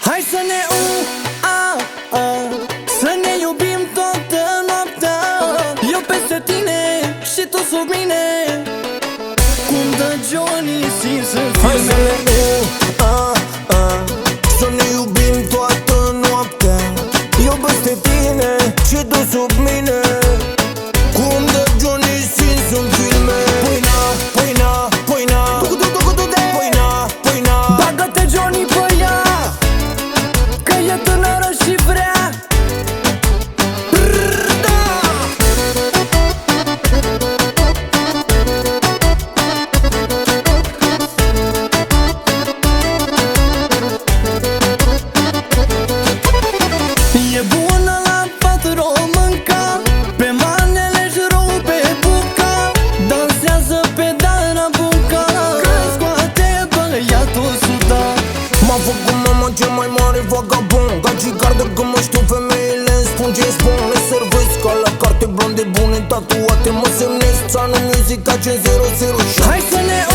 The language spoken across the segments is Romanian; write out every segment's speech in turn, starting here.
Hai să ne să ne iubim toată noaptea. Eu peste tine și tu sub mine, cum dă Johnny Sins în filme. Hai să ne să ne iubim toată noaptea. Eu peste tine și tu sub mine, cum dă Johnny Sins în filme. Pâina, pâina, pâina, pâina, pâina. Bagă-te Johnny pe ea, că e tânără și vrea. E bună la patru românca, pe manele și rupe buca, dansează pe Dana Buca, că scoate băiatul sudat. M-a făcut mama cel mai mare vagabond, gagicardă când mă știu femeile îmi spun ce-i spun. Le servesc ca la carte blonde bune tatuate, mă semnesc Țanu Music Agent 007. Hai să ne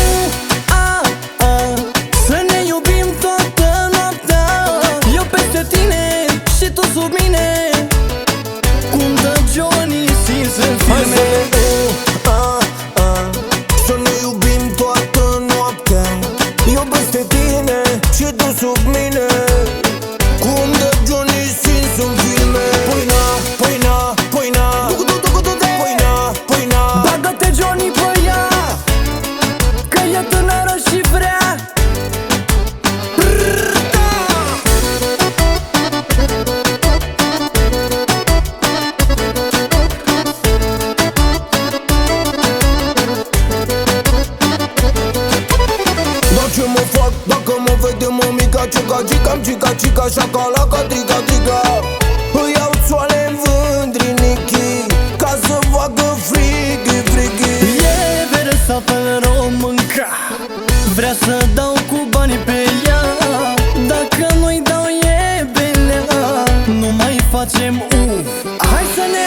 să ne iubim toată noaptea. Eu peste tine și tu sub mine, cum dă Johnny Sins în Hai să filme. ne să ne iubim toată noaptea. Eu peste tine și tu sub mine, cum dă Johnny Sins în filme. Pâina, pâina, pâina, pâina, pâina. Bagă-te Johnny pe ea, că e tânără și vrea. Dar ce mă fac dacă mă vede mămica? Cica-cica-mi cica-cica, șacalaca, trica-trica. Îi iau țoale în vândrinichi, ca să facă frighi-frighi. E versată românca, vrea să dau cu banii pe ea. Dacă nu-i dau e belea, nu mai facem Hai să ne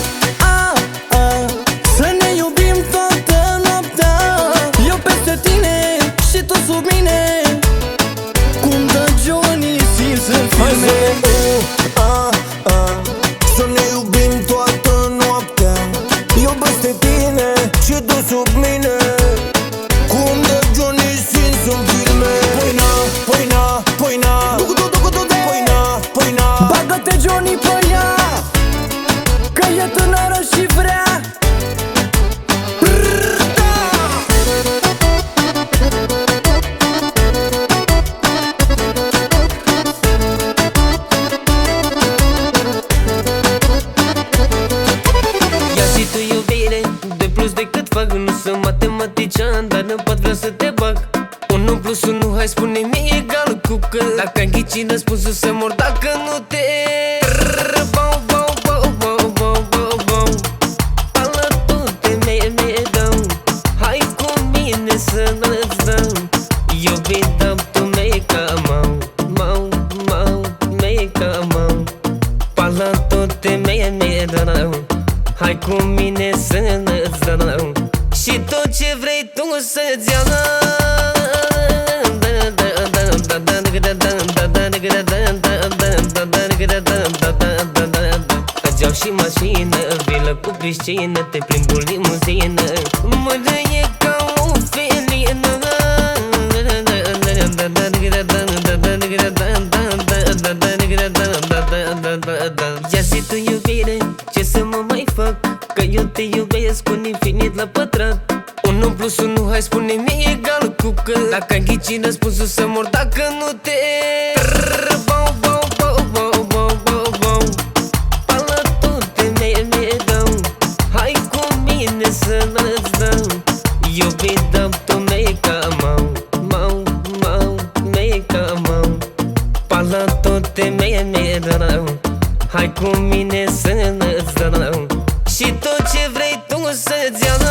să ne iubim toată noaptea. Eu peste tine și tu sub mine, cum dă Johnny Sins în Hai filme. să ne iubim toată noaptea. Eu peste tine și tu sub mine, cum dă Johnny Sins în filme. Pâina, pâina, pâina, pâina, pâina. Bagă-te Johnny pe ea, că e tânără și vrea. Ia zi tu iubire, 2 plus decât fac. Nu sunt matematician, dar în pat vreau să te bag. 1 plus 1, hai spune-mi egal cu că. Dacă ai ghici răspunsul să mor dacă nu te bau, bau, bau, bau, bau, bau, bau. Alături me dau, hai cu mine să ne-ți dau. Iubita tu me-ca mau, mau, mau, me-ca mau. Alături me dau, hai cu mine să ne-ți dau. Și tot ce vrei tu să-ți iau. Îți iau și mașină, vilă cu piscină, te plimb cu limuzină, mâine ca o felină. Ia zi tu iubire, ce să mă mai fac, că eu te iubesc un infinit la pătrat. 1 plus 1, hai spune-mi egal cu că. Dacă ai ghici răspunsul să mor dacă nu te bau, bau, bau, bau, bau, bau, bau. Alături me dau, hai cu mine să ne-ți dau. Iubita tu me-ca mau, mau, mau, me-ca mau. Alături me dau, hai cu mine să ne-ți dau. Și tot ce vrei tu să-ți iau.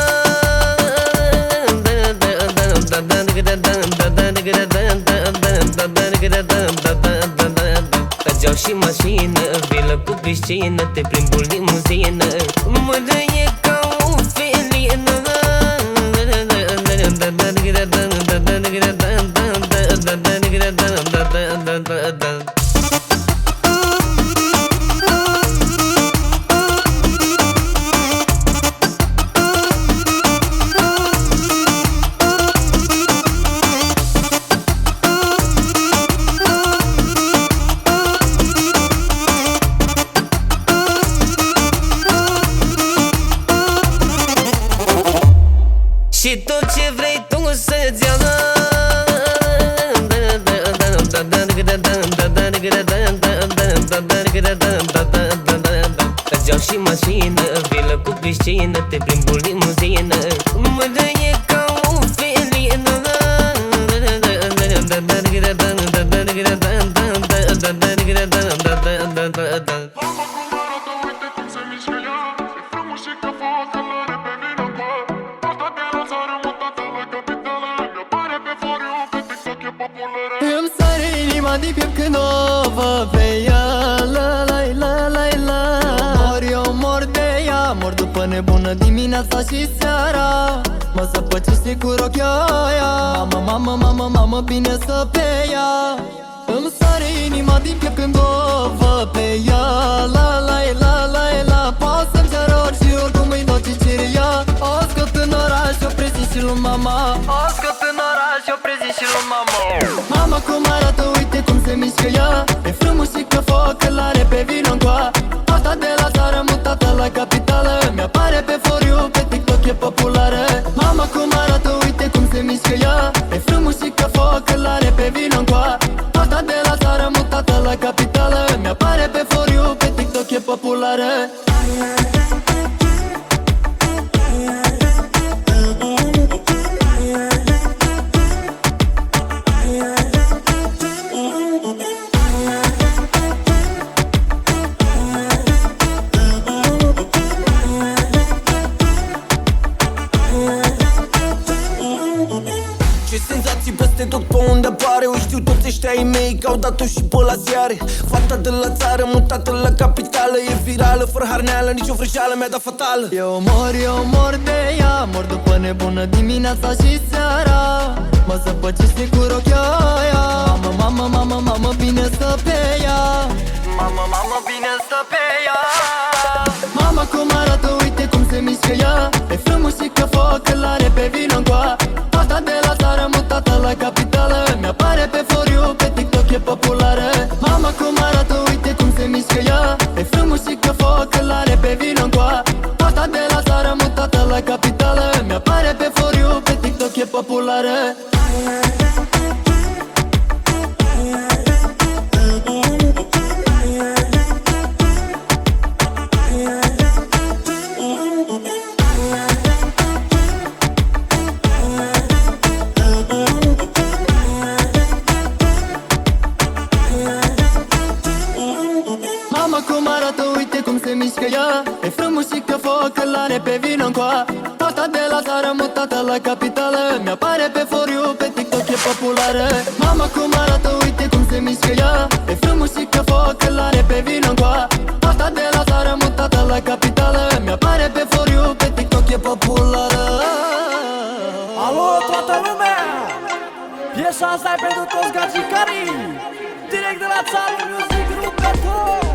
Îți iau și mașină, vilă cu piscină, te plimb cu limuzină, mâine ca o felină. da da da da da da da da da da da da da da da da da. Îmi sare inima din piept când o văd pe ea. La la la la la. Mor eu, mor de ea, mor după nebună dimineața și seara. Mă zăpăcește cu rochioaia. Mamă, mamă, mamă, mamă, bine să pe ea. Îmi sare inima din piept când o văd pe ea. La la la la la. Poate să-mi ceară ori și oricum îi dau ce cere ea. O scot în oraș, o prezint și lui mama. O scot în oraș, o prezint și lui mama. Mama cum arată, uite cum se mișcă ea. E frumos și că foc, îl are pe vino-ncoa. Asta de la țară mutată la capitală. Mi-apare pe For You, pe TikTok e populară. Mama cum arată, uite cum se mișcă ea. E frumos și că foc, îl are pe vino-ncoa. Asta de la țară mutată la capitală. Mi-apare pe For You, pe TikTok e populară. Ce senzații peste tot pe unde apare. O știu toți ăștia ai mei că au dat-o și pe la ziare. Fata de la țară mutată la capitală. E virală, fără harneală, nici o vrăjeală mi-a dat fatală. Eu mor de ea. Mor după nebună dimineața și seara. Mă zăpăcește cu rochioaia. Mamă, mamă, mamă, mamă, bine să pe ea. Mamă, mamă, bine să pe ea. Mama cum arată, uite cum se mișcă ea. E frumos și că foc, îl are pe vino-ncoa. Asta de la țară mutată la capitală. Mi-apare pe For You, pe TikTok e populară. Mama cum arată, uite cum se mișcă ea. E frumos și că foc, îl are pe vino-ncoa. Asta de la țară mutată la capitală. Mi-apare pe For You, pe TikTok e populară. Mama cum arată, uite cum se mișcă ea. E frumos și că foc, îl are pe vino-ncoa. Asta de la țară mutată la capitală. Mi-apare pe For You, pe TikTok e populară. Mama cum arată, uite cum se mișcă ea. E frumos și că foc, îl are pe vino-ncoa. Asta de la țară mutată la capitală. Mi-apare pe For You, pe TikTok e populară. Alo, toată lumea! Piesa asta e pentru toți gagicarii. Direct de la țară, Music Group.ro.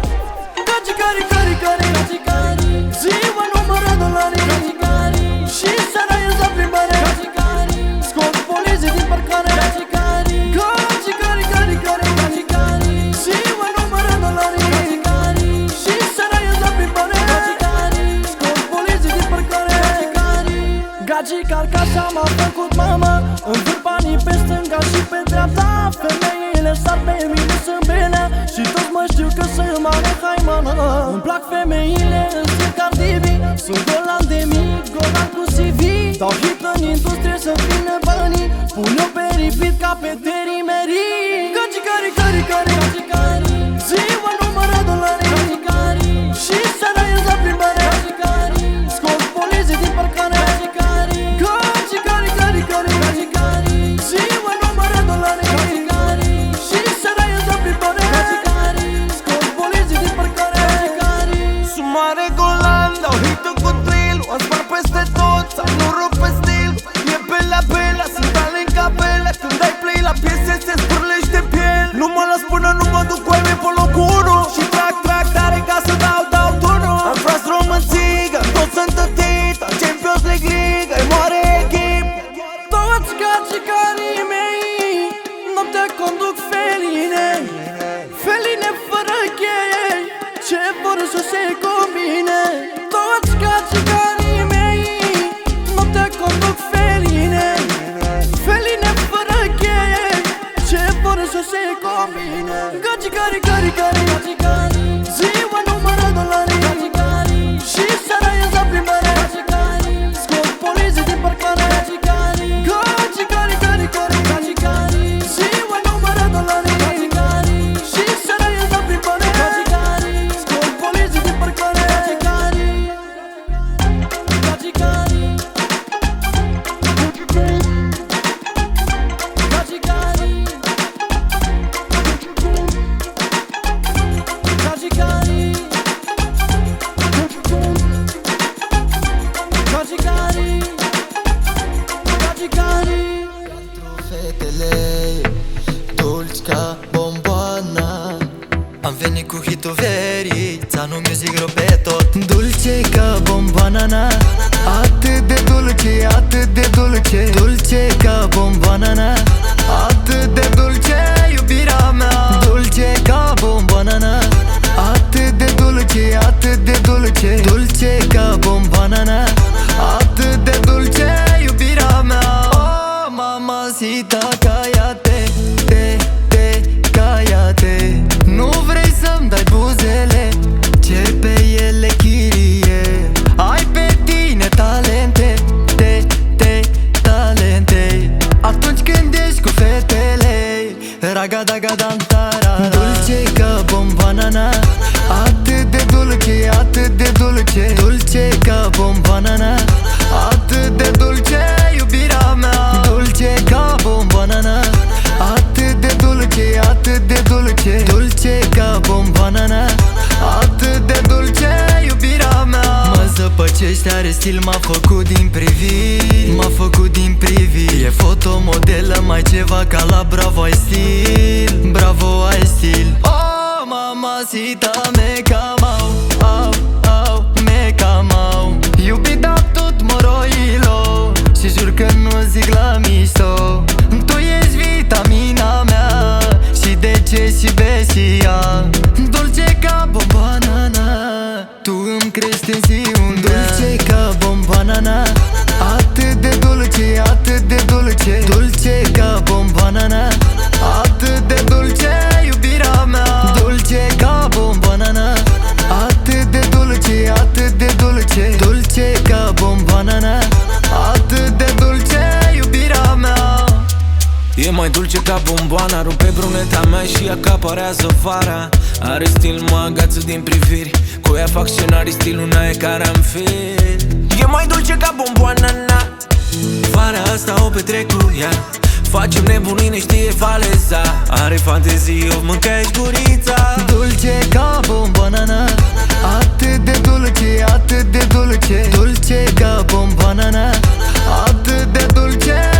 Gagicari, cari, cari, gagicari. Ziua numără dolari, gagicari. Și seara ies la plimbare, gagicari. Scot poliție din parcare, gagicari. Gagicari, cari, cari, gagicari. Ziua numără dolari, gagicari. Și seara ies la plimbare, gagicari. Scot poliție din parcare, gagicari. Gagicar ca așa m-a făcut mama. Învârt banii pe stânga și pe dreapta. Femeile sar pe mine, sunt bine. Și toți mă știu că sunt mare haimana. Îmi plac femeile în stil Cardi B. Sunt golan de mic, golan cu CV. Dau hit în industrie să vină banii. Pun-o pe repeat ca pe Terry Mary. Gagicari, cari, cari, gagicari. Ziua numără dolari, gagicari. Și seara ies la plimbare, gagicari. Scot poliție din parcare, gagicari. Gagicari, cari, cari, gagicari. Ziua numără dolari, gagicari. Și seara ies la plimbare, gagicari. Scot poliție din parcare, gagicari. Sunt mare golan, dau hit-ul cu drill. O spar peste tot, sau nu rup pe stil. E bela, bela, sunt tale în capela. Când dai play la piese se spârlește piel. Nu mă las până nu mă duc cu ei pe locul 1. Și trag, trag tare ca să dau tunul. Am frați românțică, toți sunt tătit. Am Champions League Liga, e moare echip. Toți gagicarii mei noaptea conduc feline. Feline fără cheie, ce vor să se combine. Toți gagicarii mei noaptea conduc feline. Feline fără cheie, ce vor să se combine. Gagicari, cari, cari, gagicari. Ziua numără dolari, gagicari. Și seara ies la plimbare, gagicari. Scot poliție din parcare, gagicari. Gagicari, cari, cari, gagicari. Ziua numără bombanana. Atât de dulce, atât de dulce, dulce ca bombanana. Atât de dulce, iubirea mea, dulce ca bombanana. Atât de dulce, atât de dulce, dulce ca bombanana. Atât de dulce, iubirea mea. Oh, mamacita, cállate, cállate. Nu vrei să-mi dai buzele, cer pe ele chirie. Ai pe tine talente, talente. Atunci când ești cu fetele, ragadagadantarara. Dulce ca bombanana. Atât de dulce, atât de dulce, dulce ca bombanana. Atât de dulce, iubirea mea, dulce ca bombanana. Atât de dulce, atât de dulce, dulce ca bombanana. Atât de dulce, iubirea mea. Mă zăpăcește, are stil, m-a făcut din priviri, m-a făcut din priviri. E fotomodelă, mai ceva ca la Bravo ai stil, Bravo ai stil. Oh, mamacita, me camau, au, au, me camau. Iubita tot moroilo, și jur că nu zic la mișto. Tu ești vitamina mea, și de ce și besia. Dulce ca bombanana, tu îmi crești în ziua. Dulce ca bombanana. Atât de dulce, atât de dulce, dulce ca bombanana. Atât de dulce, iubirea mea, dulce ca bombanana. Atât de dulce, atât de dulce, dulce ca bombanana. Atât de dulce, iubirea mea. E mai dulce ca bomboana, rupe bruneta mea și acaparează vara. Are stil, mă agață din priviri, cu ea fac scenarii, stilul n-aie caranfil. E mai dulce ca bomboana, na. Vara asta o petrec cu ea, facem nebunii, ne știe valeza. Are fantezii, o mâncai gurița. Dulce ca bombanana. Atât de dulce, atât de dulce, dulce ca bombanana. Atât de dulce,